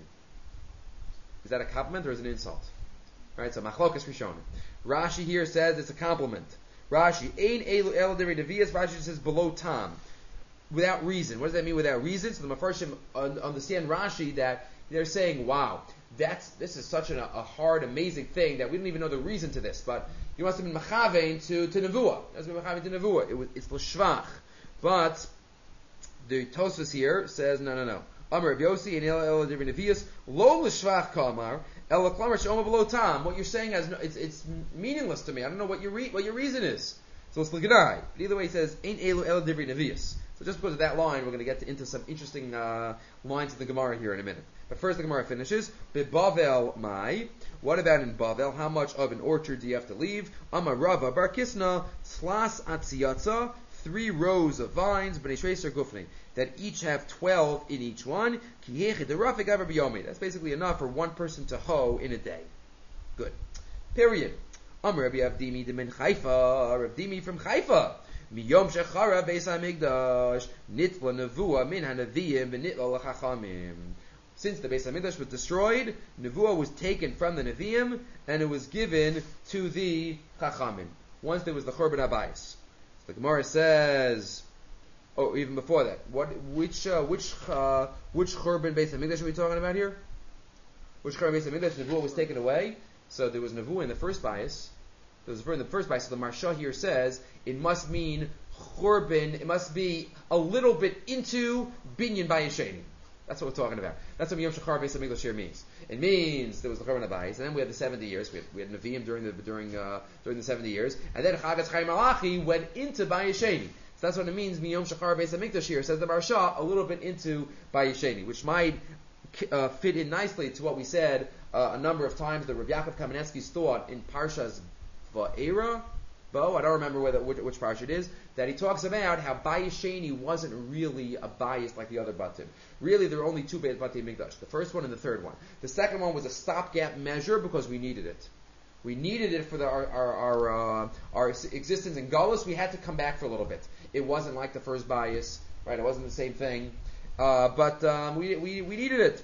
Is that a compliment or is it an insult? Right, so Machlokas Rishonim. Rashi here says it's a compliment. Rashi, Ein Elu Ela Divrei Nevius, Rashi says below Tam. Without reason. What does that mean without reason? So the Mefarshim understand Rashi that they're saying, wow, that's this is such an, a hard, amazing thing that we don't even know the reason to this. But you must have been Machavein to, to Nevuah. It must have been Machavein to Nevuah. It was, it's L'shvach. But the Tosfos here says, no, no, no. Amar Reb Yossi and El El Divrei Nevius Lo L'shvach Kamar El Klamar She'oma Below Tam. What you're saying has no, it's, it's meaningless to me. I don't know what your re, what your reason is. So it's L'Gedai. But either way, he says Ein Elu El Divrei Nevius. So just because of that line, we're going to get into some interesting uh, lines in the Gemara here in a minute. But first the Gemara finishes. Bebavel Mai. What about in Bavel? How much of an orchard do you have to leave? Amar Rava Bar Kisna Slas Atziyatza. Three rows of vines, B'nei Shreiser Gufni, that each have twelve in each one. That's basically enough for one person to hoe in a day. Good. Period. Amar Rabbi Avdimi de Min Haifa. Rabbi Avdimi from Haifa. Miyom shechara beis hamikdash nitla nevuah min hanaviyim v'nitla lechachamim. Since the Beis Hamikdash was destroyed, nevuah was taken from the Nevi'im and it was given to the Chachamim. Once there was the Churban Habayis. So the Gemara says, oh, even before that, what, which, uh, which, uh, which Churban Beis Hamikdash are we talking about here? Which Churban Beis Hamikdash nevuah was taken away? So there was nevuah in the first bias. There was in the first bias. So the Marsha here says it must mean Churban. It must be a little bit into Binyan Bayesheni. That's what we're talking about. That's what Yom Shachar Beis Hamikdash here means. It means there was the Churban Habayis, and then we had the seventy years. We had, we had Nevi'im during the during uh, during the seventy years, and then Chagatz Chaim Malachi went into Bayesheni. So that's what it means. Yom Shachar Beis Hamikdash here says the Marsha a little bit into Bayesheni, which might uh, fit in nicely to what we said uh, a number of times. The Rav Yaakov Kamenetsky's thought in Parshas Va'era, Bo, I don't remember whether, which, which parsha it is, that he talks about how Bayesheni wasn't really a bias like the other Batim. Really, there were only two Beit Batei Mikdash, the first one and the third one. The second one was a stopgap measure because we needed it. We needed it for the, our our our, uh, our existence in Galus. We had to come back for a little bit. It wasn't like the first bias, right? It wasn't the same thing, uh, but um, we we we needed it.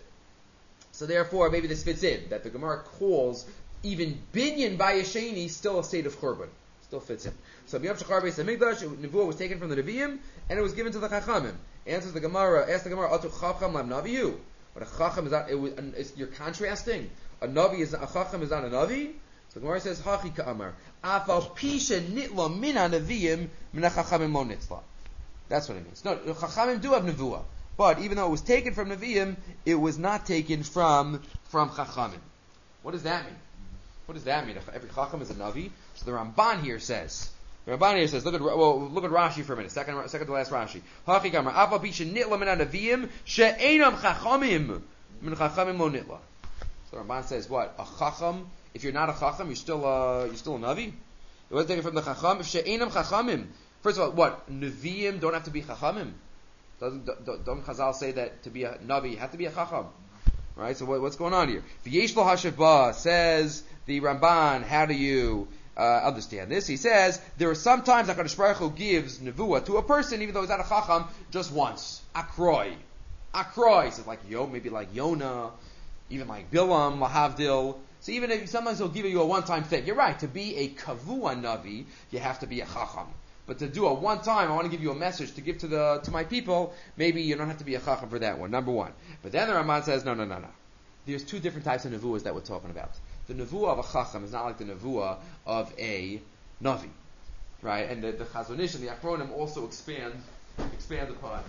So therefore, maybe this fits in that the Gemara calls even Binyan Bayesheni still a state of Churban. Still fits in. So B'yom Shachar Beis Hamikdash, Nevuah was taken from the Nevi'im, and it was given to the Chachamim. Answers the Gemara, asks the Gemara, Atu Chacham Lam Naviyu. But a Chacham is not, it was, it's, you're contrasting. A Navi is, a Chacham is not a Navi. So the Gemara says, Hachi Ka'amar. Afal Pisha Nitla Min HaNevi'im Min HaChachamim Lo Nitzla. That's what it means. No, the Chachamim do have Nevuah. But even though it was taken from Nevi'im, it was not taken from, from Chachamim. What does that mean? What does that mean? Every Chacham is a Navi. So the Ramban here says, the Ramban here says, look at well, look at Rashi for a minute. Second, second to last Rashi. Hachi Kamar Afal Pisha Nitla Min HaNevi'im She'enam Chachamim Min Chachamim Lo Nitla. So the Ramban says, what? A Chacham? If you're not a Chacham, you're still uh, you're still a Navi. It was taken from the Chacham. If She'enam Chachamim. First of all, what? Nevi'im don't have to be Chachamim. Doesn't don't Chazal say that to be a Navi you have to be a Chacham? Right? So what, what's going on here? V'yesh lo hasheba, says the Ramban. How do you uh, understand this? He says there are some times that HaKadosh Baruch Hu gives nevuah to a person, even though he's not a chacham, just once. Akroi, akroi. So like Yo, maybe like Yonah, even like Bilam, Lahavdil. So even if sometimes he'll give you a one-time thing. You're right. To be a kavua navi, you have to be a chacham. But to do a one time, I want to give you a message to give to the to my people, maybe you don't have to be a chacham for that one, number one. But then the Ramban says, no, no, no, no. There's two different types of nevuahs that we're talking about. The nevuah of a chacham is not like the nevuah of a navi. Right? And the, the Chazon Ish and the Achronim also expand expand upon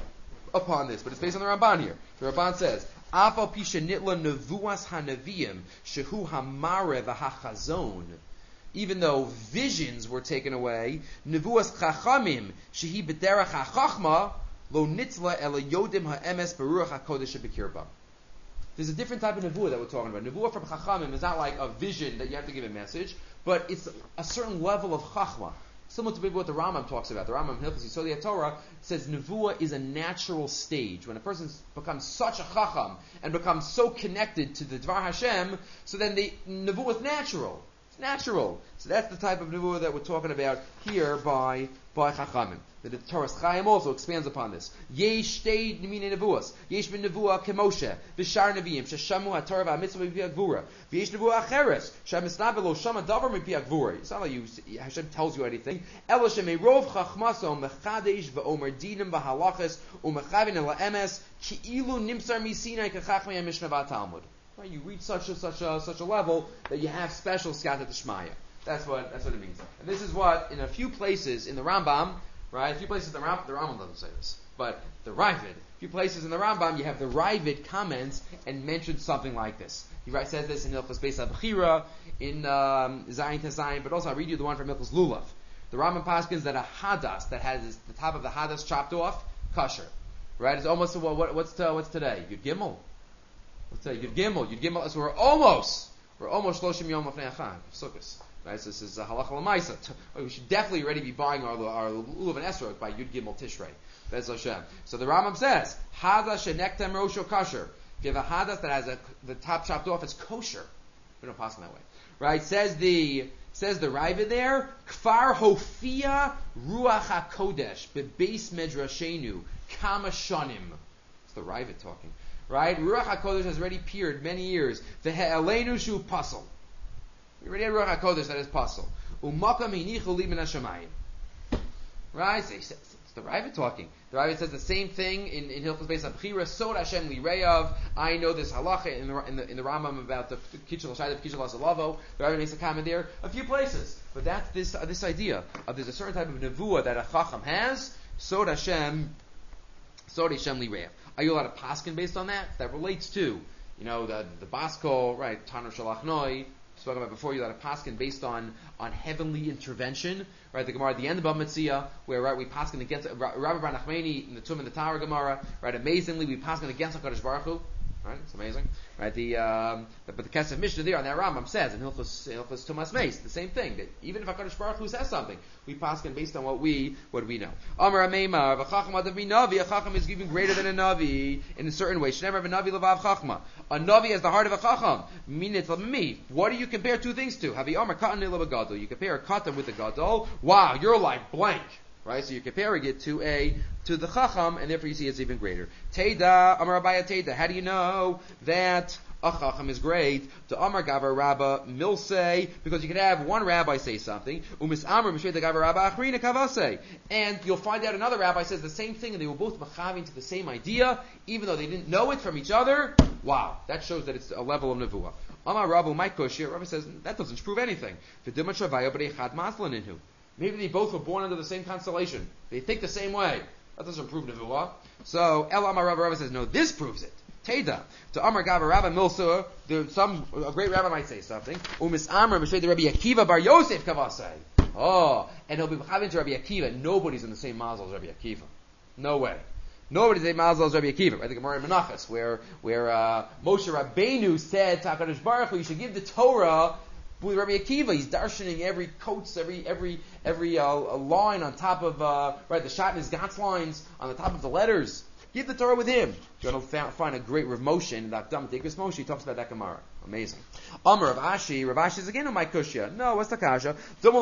upon this, but it's based on the Ramban here. The Ramban says, Afal pisha nitla nevuas hanaviyim shehu hamare v'hachazon. Even though visions were taken away, nevuas chachamim shehi b'derech hachachma lo nitzla ela yodim ha'emes beruach hakodesh b'kirba. There's a different type of nevuah that we're talking about. Nevuah from chachamim is not like a vision that you have to give a message, but it's a certain level of chachma. Similar to maybe what the Rambam talks about. The Rambam Hilchos Yisodei Torah says nevuah is a natural stage. When a person becomes such a chacham and becomes so connected to the Dvar Hashem, so then the nevuah is natural. It's natural. So that's the type of nevuah that we're talking about here by by chachamim. The Torah Chaim also expands upon this. Yesh shtei nimine nevuas. Yesh ben nevuah kemoshe. V'shar neviim. Sheshamu ha'torah v'amitzvah mipi ha'gvura. V'yesh nevuah acheres. Shemisnabe lo shama davar mipi ha'gvura. It's not like you, Hashem tells you anything. Elo shemeirov chachmaso mechadesh v'omer dinim v'halachas u'mechavin el ha'emes ki'ilu nimsar misinai kachachmei ha'mishnah v'ha'talmud. Right? You reach such a, such a, such a level that you have special skata d'shmaya. That's what, that's what it means. And this is what, in a few places in the Rambam, right? A few places in the Rambam, the Rambam doesn't say this, but the Ravid, a few places in the Rambam, you have the Ravid comments and mentions something like this. He writes, says this in Hilchos Beis HaBechira, in um, Zayin Tezayin, but also I'll read you the one from Hilchos Lulav. The Rambam paskins that a hadas that has the top of the hadas chopped off, kosher, right? It's almost what, what, what's to, what's today? Yud Gimel. What's today? Yud Gimel. Yud Gimel. So we're almost, we're almost Shloshim Yom Lefnei Chag, Sukkos. Right, so this is uh, halacha l'maisa. We should definitely already be buying our our lulav and esrog by Yud Gimel Tishrei. That's Hashem. So the Rambam says hadas shenektem rosho kosher. If you have a hadas that has a, the top chopped off, it's kosher. We don't pass them that way, right? Says the says the Ravid there. Kfar hofia ruach hakodesh bebeis medrashenu kama shanim. It's the Ravid talking, right? Ruach hakodesh has already appeared many years. The he'elenu shu pasal. We already had Ruach HaKodesh that is possible. Umakam hinichu li min hashamayim. Right? So it's the Ravid talking. The Ravid says the same thing in, in Hilchos Beis HaBechira. Sod Hashem li reyav. I know this halacha in the in the, in the Rambam about the Kitchel Shaydav Kitchel Asalavo. The Ravid makes a comment there. A few places, but that's this uh, this idea of there's a certain type of nevuah that a chacham has. Sod Hashem, Sod Hashem li reyav. Are you allowed to paskin based on that? That relates to you know the the Baskol, right? Tanur Shalach Noi. Spoken about before, you got a paskin based on on heavenly intervention, right? The Gemara at the end of Bava Metzia, where right we paskin against Rabbi Bar Nachmani in the Tum and the Tower Gemara, right? Amazingly, we paskin against Hakadosh Baruch Hu, right? It's amazing, right? The um, the, but the Kesef Mishnah there on that Rambam says in Hilchos Hilchos Tumas Meis the same thing, that even if Hakadosh Baruch Hu says something, we paskin based on what we what we know. Amar Ameimar v'chacham adav minavi, a chacham is even greater than a navi in a certain way. Shnever v'navi levav chachma. A navi has the heart of a chacham. Minit l'mi. What do you compare two things to? Havi Amar katan ila gadol. You compare a katan with a gadol. Wow, you're like blank, right? So you're comparing it to a to the chacham, and therefore you see it's even greater. Teda Amar Abaya Teda. How do you know that a chacham is great? To Amar Gavar Rabba Milsei, because you could have one rabbi say something, Umis Amar Mishvei the Gavar Rabba Achrina Kavase, and you'll find out another rabbi says the same thing, and they were both machaving to the same idea, even though they didn't know it from each other. Wow, that shows that it's a level of nevuah. Amar Rabbu Maikoshir, Rabbi says that doesn't prove anything. Maybe they both were born under the same constellation. They think the same way. That doesn't prove nevuah. So El Amar Rabba Rabbi says no, this proves it. Teda to Amar Gavar Rabba Milsa, some a great rabbi might say something. Umis Amar Mishvei the Rabbi Akiva Bar Yosef Kavasei. Oh, and he'll be having to Rabbi Akiva. Nobody's in the same mazel as Rabbi Akiva. No way. Nobody's in the same mazel as Rabbi Akiva. Right? The Gemara in Menachos, where where uh, Moshe Rabbeinu said to HaKadosh Baruch Hu, you should give the Torah with Rabbi Akiva. He's darshaning every coats, every every every uh, line on top of uh, right the Shatnez Gatz lines on the top of the letters. Give the Torah with him. You're going to find a great Rav Moshe in the Akdam Tekes Moshe. He talks about that Gemara. Amazing. Amar Rav Ashi. Rav Ashi is again on my kushya. No, what's the kasha?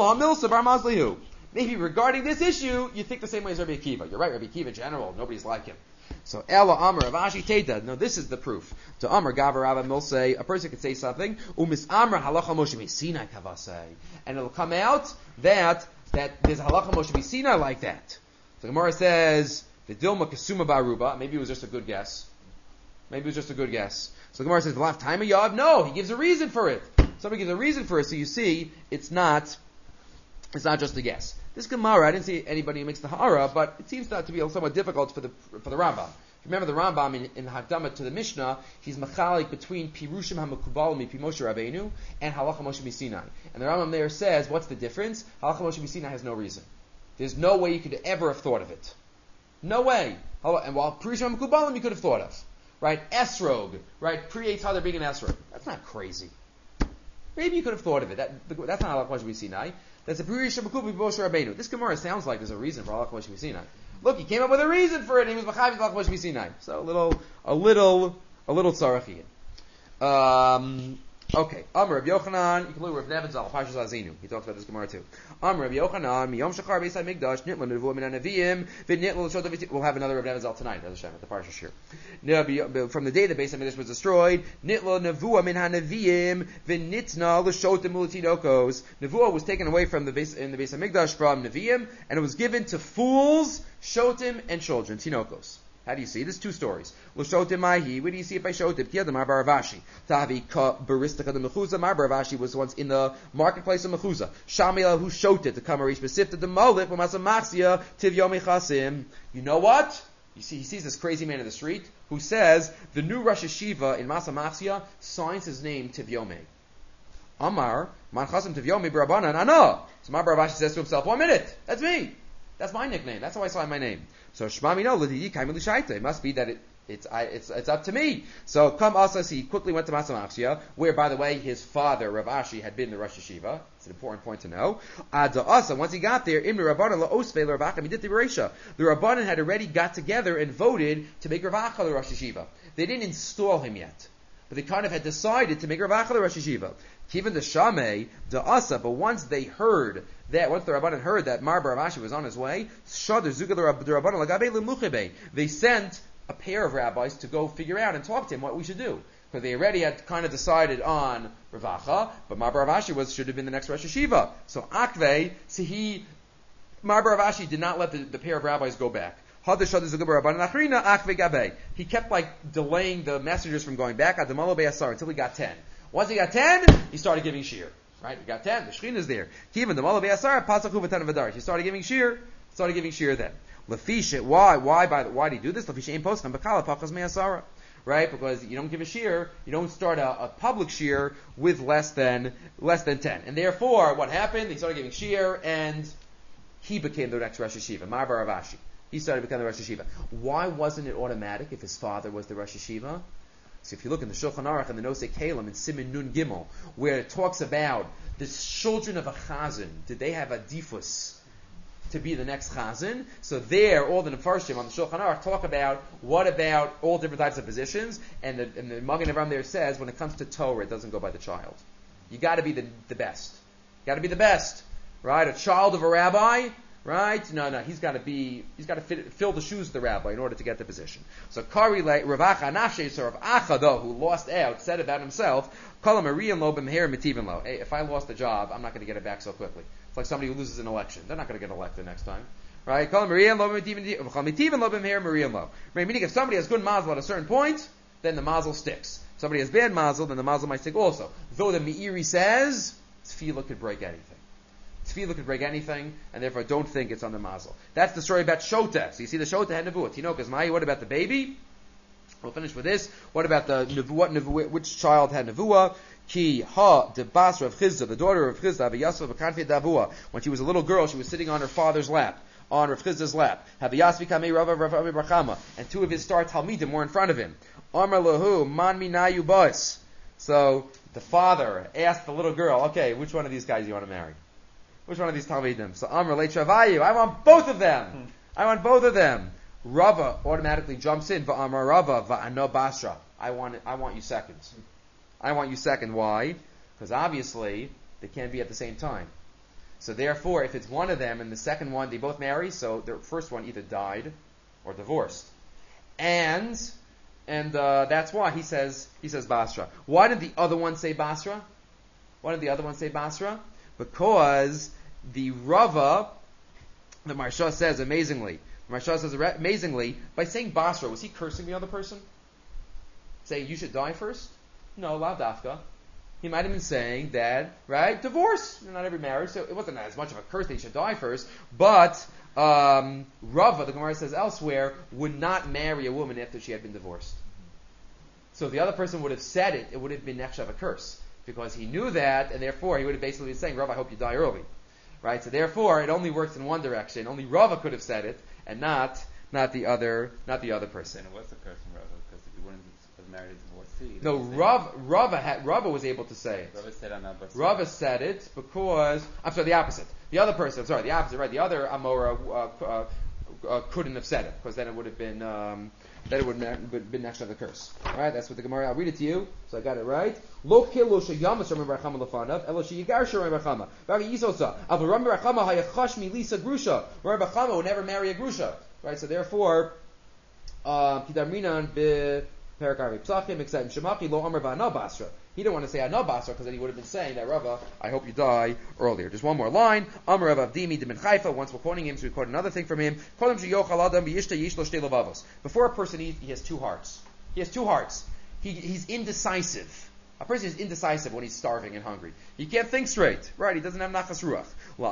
Maybe regarding this issue, you think the same way as Rabbi Akiva. You're right, Rabbi Akiva in general, nobody's like him. So Ella Amar Rav Ashi Teda. No, this is the proof. To Amar Gavar Rabba Milsei, a person could say something. Umis Amar Halacha Moshe Sinai Kavasei, and it'll come out that that there's a Halacha Moshe Sinai like that. The Gemara says. The Dilma Kasuma Baruba, maybe it was just a good guess. Maybe it was just a good guess. So the Gemara says, "V'laf time of Yav." No, he gives a reason for it. Somebody gives a reason for it, so you see, it's not, it's not just a guess. This Gemara, I didn't see anybody who makes the hara, but it seems not to be somewhat difficult for the for the Rambam. If you remember the Rambam in, in Hakdama to the Mishnah, he's machalik between Pirushim HaMekubal Mipi Moshe Rabbeinu and Halacha Moshe Misinai. And the Rambam there says, what's the difference? Halacha Moshe Misinai has no reason. There's no way you could ever have thought of it. No way. And while Pirushim HaMekubalim you could have thought of. Right? Esrog. Right? Pre-Eitz Hadar being an Esrog. That's not crazy. Maybe you could have thought of it. That, that's not Halacha Moshe Misinai. That's a Pirushim HaMekubal Mipi Moshe Rabbeinu. This Gemara sounds like there's a reason for Halacha Moshe Misinai. Look, he came up with a reason for it, and he was Machaviz Halacha Moshe Misinai. So a little, a little, a little tzarachiyah. Um, okay. Amr Rabbi Yochanan, you can look at Rabbi Nebenzahl, Parshas Azinu. He talks about this Gemara too. Amr Rabbi Yochanan, Miyom Shachar Beis HaMikdash, Nitla Nevuah Min HaNeviim, V'Nitla L'Shot HaVitim. We'll have another Rabbi Nebenzahl tonight, Rabbi Hashem, at the Parsha Shir. From the day the Beis HaMikdash was destroyed, Nitla Nevuah Min HaNeviim, V'Nitna L'Shot HaMulatinokos. Nevuah was taken away from the Beis, in the Beis HaMikdash from Neviim, and it was given to fools, shotim, and children, tinokos. How do you see? There's two stories. L'shotim mahi. Where do you see it by shotim? Tiyad Mar Baravashi. Tavi ka baristika de mechuzah. Mar Baravashi was once in the marketplace of mechuzah. Shamila who shoted to come arish besifta de malif v'masa machsia tiv yomi chasim. You know what? You see, he sees this crazy man in the street who says the new Rosh Hashiva in Masa Machsia signs his name Tiv Yomi. Amar man chasim Tiv Yomi b'Rabbanan ana. So Mar Baravashi says to himself, one minute, that's me. That's my nickname. That's how I sign my name. So Shema Mino L'Didi Kaimel L'Shaita. It must be that it, it's I, it's it's up to me. So come Asas, he quickly went to Masa Machsia, where by the way his father Rav Ashi had been the Rosh Hashiva. It's an important point to know. Ada Asa. Once he got there, Imri Rabbanan LaOsvei LaRav Acha Midit Bereisha. The Rabbanan had already got together and voted to make Rav Acha the Rosh Hashiva. They didn't install him yet, but they kind of had decided to make Rav Acha the Rosh Hashiva. Even the Shamei, the Asa, but once they heard that, once the Rabbanan heard that Mar Baravashi was on his way, they sent a pair of rabbis to go figure out and talk to him what we should do. Because they already had kind of decided on Rav Acha, but Mar Baravashi was, should have been the next Rosh Hashiva. So Akvei, so he, Mar Baravashi did not let the, the pair of rabbis go back. He kept like delaying the messengers from going back until he got ten. Once he got ten, he started giving shir. Right? He got ten. The Shekhinah is there. Kivan the Malav Yasar Pasachu v'Tan v'Darish. He started giving shir. Started giving shir then. Lafisha. Why? Why? By the, why do you do this? Lafisha ain't postam b'kala pachas me'asara. Right? Because you don't give a shir. You don't start a, a public shir with less than less than ten. And therefore, what happened? He started giving shir, and he became the next Rosh Hashiva. Mar Baravashi. He started becoming the Rosh Hashiva. Why wasn't it automatic if his father was the Rosh Hashiva? So if you look in the Shulchan Aruch and the Nosei Kalim in Siman Nun Gimel, where it talks about the children of a chazan, did they have a difus to be the next chazan? So there, all the Nefarshim on the Shulchan Aruch talk about what about all different types of positions, and the, and the Magen Avraham there says when it comes to Torah, it doesn't go by the child. You got to be the, the best. You got to be the best, right? A child of a rabbi. Right? No, no. He's got to be. He's got to fit, fill the shoes of the rabbi in order to get the position. So Kari Rav Acha Nafshe, so Rav Acha though, who lost out, said about himself, "Kol Marian lo b'meher mitivin lo." Hey, if I lost the job, I'm not going to get it back so quickly. It's like somebody who loses an election; they're not going to get elected next time, right? Kol Marian lo mitivin lo b'meher Marian lo. Meaning, if somebody has good mazel at a certain point, then the mazel sticks. If somebody has bad mazel, then the mazel might stick also. Though the Meiri says tefillah could break anything. Tefillah could break anything, and therefore don't think it's on the mazel. That's the story about Shota. So you see the Shota had Nevuah. Tinokas Mai, what about the baby? We'll finish with this. What about the Nevuah, Nevuah, which child had Nevuah? Ki ha de Basra of Chizda, the daughter of Chizda, Aviyasva of Kanfi Davua. When she was a little girl, she was sitting on her father's lap, on Rav Chizda's lap. Haviyasvi Kamei Rav Rav Rachama, and two of his star Talmidim were in front of him. Amar Lahu Man Minayu Bas. So the father asked the little girl, okay, which one of these guys do you want to marry? Which one of these Talmidim? So Amr le Travayu, I want both of them. Hmm. I want both of them. Rava automatically jumps in. Va'amar Rava va'ano Basra. I want it, I want you second. I want you second. Why? Because obviously they can't be at the same time. So therefore, if it's one of them and the second one, they both marry, so the first one either died or divorced. And and uh, that's why he says he says Basra. Why did the other one say Basra? Why did the other one say Basra? Because the Rava, the Marsha says amazingly, the Marsha says amazingly, by saying Basra, was he cursing the other person? Saying you should die first? No, la dafka. he might have been saying that, right, divorce, not every marriage, so it wasn't as much of a curse that he should die first, but um, Rava, the Gemara says elsewhere, would not marry a woman after she had been divorced. So if the other person would have said it, it would have been nechshav a curse, because he knew that, and therefore he would have basically been saying, Rava, I hope you die early. Right? So therefore, it only works in one direction. Only Rava could have said it, and not not the other not the other person. Then it was a curse from Rava, because he wouldn't have married a divorcee. No, Rava, Rava, had, Rava was able to say it. Rava said on Abba. Rava said it because, I'm sorry, the opposite. The other person, I'm sorry, the opposite, right? The other Amora uh, uh, uh, couldn't have said it, because then it would have been, um, then it would have been next to the curse. Alright, that's what the Gemara, I'll read it to you, so I got it right. Lo kilo sheyamas Rami Barachama lefanav, elo sheyigar Rami Barachama. Rami Yisosa, av Rami Barachama hayachash mi lisa grusha. Rami Barachama would never marry a grusha. Right, so therefore, Kidarminan be Perakari Psachim, except Shemaki lo Amar va'ana basra. He didn't want to say Ana Basra because then he would have been saying that Rava, I hope you die earlier. Just one more line. Amar Rav Avdimi de Ben Chaifa. Once we're quoting him, so we quote another thing from him. Before a person eats, he has two hearts. He has two hearts. He, he's indecisive. A person is indecisive when he's starving and hungry. He can't think straight. Right, he doesn't have nachas ruach.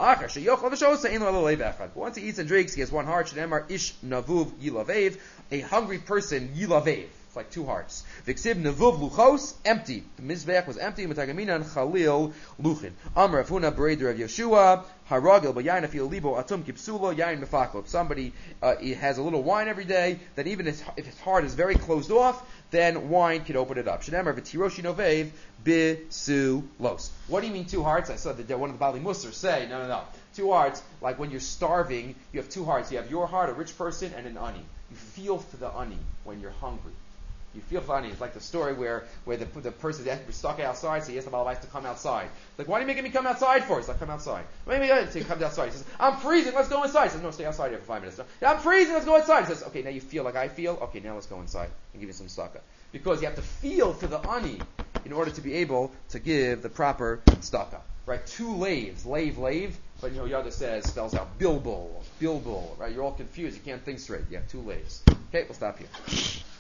But once he eats and drinks, he has one heart. Ish navuv yilavev. A hungry person, yilavev. It's like two hearts. V'ksiv nevuv luchos, empty. The mizbeach was empty. Metagaminan chalil luchin. Amar Afuna Bereder of Yeshua. Haragil b'yayin afil libo atum kipsulo yayin mefaklo. If somebody uh, he has a little wine every day, then even if his heart is very closed off, then wine can open it up. Shneimar v'tiroshi novev bisulos. What do you mean two hearts? I saw that one of the Bali Musar say, no, no, no. Two hearts, like when you're starving, you have two hearts. You have your heart, a rich person, and an ani. You feel for the ani when you're hungry. You feel funny. It's like the story where, where the the person is stuck outside, so he asks the Balabais to come outside. Like, why are you making me come outside for? He's like, come outside. Maybe so he comes outside. He says, I'm freezing, let's go inside. He says, no, stay outside here for five minutes. Yeah, I'm freezing, let's go inside. He says, okay, now you feel like I feel? Okay, now let's go inside and give you some staka. Because you have to feel for the ani in order to be able to give the proper staka. Right? Two laves, lave, lave, but you know, Yada says, spells out bilbo, bilbo, right? You're all confused, you can't think straight. You have two laves. Okay, we'll stop here.